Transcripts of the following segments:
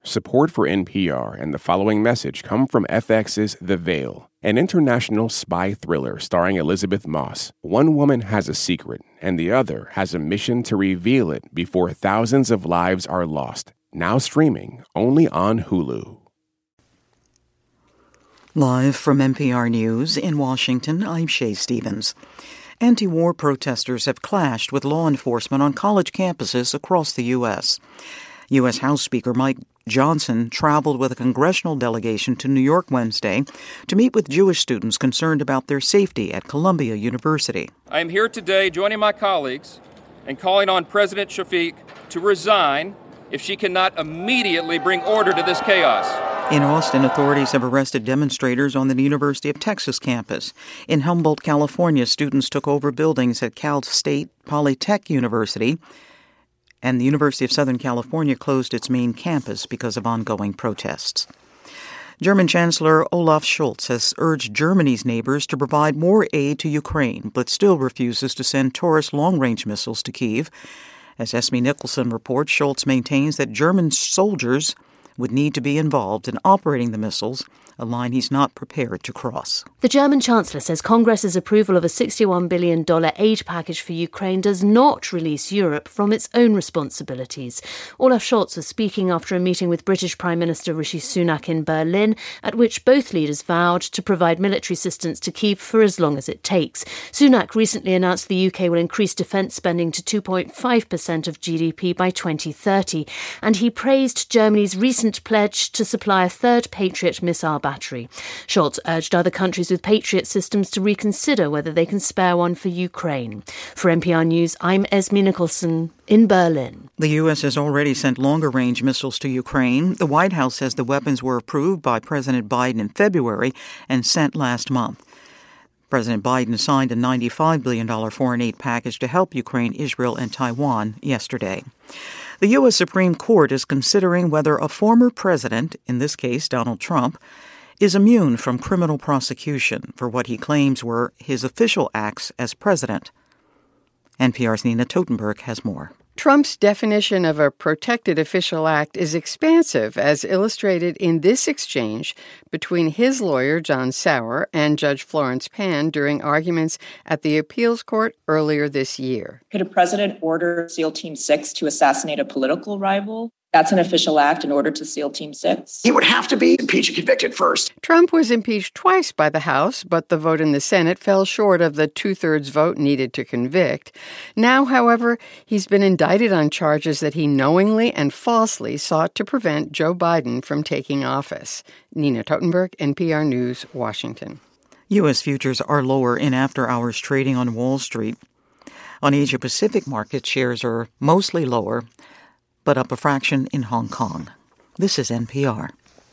Support for NPR and the following message come from FX's The Veil, an international spy thriller starring Elizabeth Moss. One woman has a secret, and the other has a mission to reveal it before thousands of lives are lost. Now streaming only on Hulu. Live from NPR News in Washington, I'm Shay Stevens. Anti-war protesters have clashed with law enforcement on college campuses across the U.S. U.S. House Speaker Mike Johnson traveled with a congressional delegation to New York Wednesday to meet with Jewish students concerned about their safety at Columbia University. I am here today joining my colleagues and calling on President Shafik to resign if she cannot immediately bring order to this chaos. In Austin, authorities have arrested demonstrators on the University of Texas campus. In Humboldt, California, students took over buildings at Cal State Polytech University, and the University of Southern California closed its main campus because of ongoing protests. German Chancellor Olaf Scholz has urged Germany's neighbors to provide more aid to Ukraine, but still refuses to send Taurus long-range missiles to Kyiv. As Esme Nicholson reports, Scholz maintains that German soldiers would need to be involved in operating the missiles, a line he's not prepared to cross. The German Chancellor says Congress's approval of a $61 billion aid package for Ukraine does not release Europe from its own responsibilities. Olaf Scholz was speaking after a meeting with British Prime Minister Rishi Sunak in Berlin, at which both leaders vowed to provide military assistance to Kyiv for as long as it takes. Sunak recently announced the UK will increase defence spending to 2.5% of GDP by 2030, and he praised Germany's recent pledge to supply a third Patriot missile battery. Scholz urged other countries with Patriot systems to reconsider whether they can spare one for Ukraine. For NPR News, I'm Esme Nicholson in Berlin. The U.S. has already sent longer-range missiles to Ukraine. The White House says the weapons were approved by President Biden in February and sent last month. President Biden signed a $95 billion foreign aid package to help Ukraine, Israel, and Taiwan yesterday. The U.S. Supreme Court is considering whether a former president, in this case Donald Trump, is immune from criminal prosecution for what he claims were his official acts as president. NPR's Nina Totenberg has more. Trump's definition of a protected official act is expansive, as illustrated in this exchange between his lawyer, John Sauer, and Judge Florence Pan during arguments at the appeals court earlier this year. Could a president order SEAL Team 6 to assassinate a political rival? That's an official act in order to SEAL Team 6. He would have to be impeached and convicted first. Trump was impeached twice by the House, but the vote in the Senate fell short of the two-thirds vote needed to convict. Now, however, he's been indicted on charges that he knowingly and falsely sought to prevent Joe Biden from taking office. Nina Totenberg, NPR News, Washington. U.S. futures are lower in after-hours trading on Wall Street. On Asia-Pacific markets, shares are mostly lower, but up a fraction in Hong Kong. This is NPR.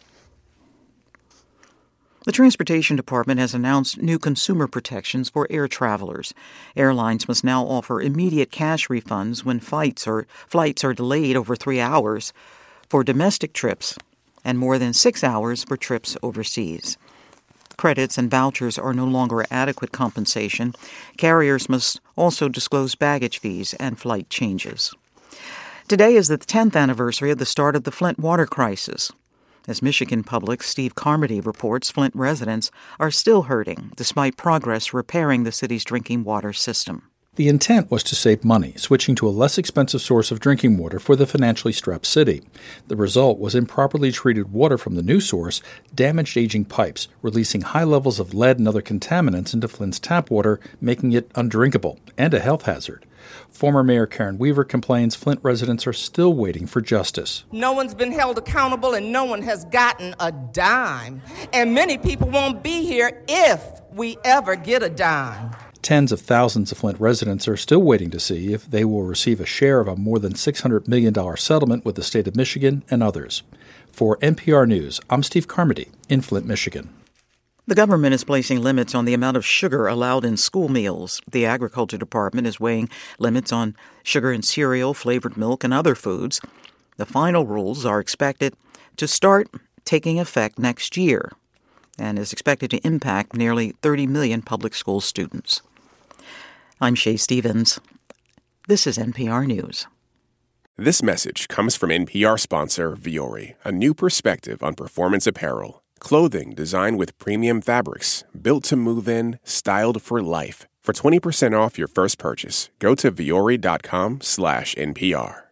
The Transportation Department has announced new consumer protections for air travelers. Airlines must now offer immediate cash refunds when flights are delayed over 3 hours for domestic trips and more than 6 hours for trips overseas. Credits and vouchers are no longer adequate compensation. Carriers must also disclose baggage fees and flight changes. Today is the 10th anniversary of the start of the Flint water crisis. As Michigan Public's Steve Carmody reports, Flint residents are still hurting despite progress repairing the city's drinking water system. The intent was to save money, switching to a less expensive source of drinking water for the financially strapped city. The result was improperly treated water from the new source damaged aging pipes, releasing high levels of lead and other contaminants into Flint's tap water, making it undrinkable and a health hazard. Former Mayor Karen Weaver complains Flint residents are still waiting for justice. No one's been held accountable and no one has gotten a dime. And many people won't be here if we ever get a dime. Tens of thousands of Flint residents are still waiting to see if they will receive a share of a more than $600 million settlement with the state of Michigan and others. For NPR News, I'm Steve Carmody in Flint, Michigan. The government is placing limits on the amount of sugar allowed in school meals. The Agriculture Department is weighing limits on sugar in cereal, flavored milk, and other foods. The final rules are expected to start taking effect next year and is expected to impact nearly 30 million public school students. I'm Shay Stevens. This is NPR News. This message comes from NPR sponsor Vuori, a new perspective on performance apparel. Clothing designed with premium fabrics, built to move in, styled for life. For 20% off your first purchase, go to vuori.com/NPR.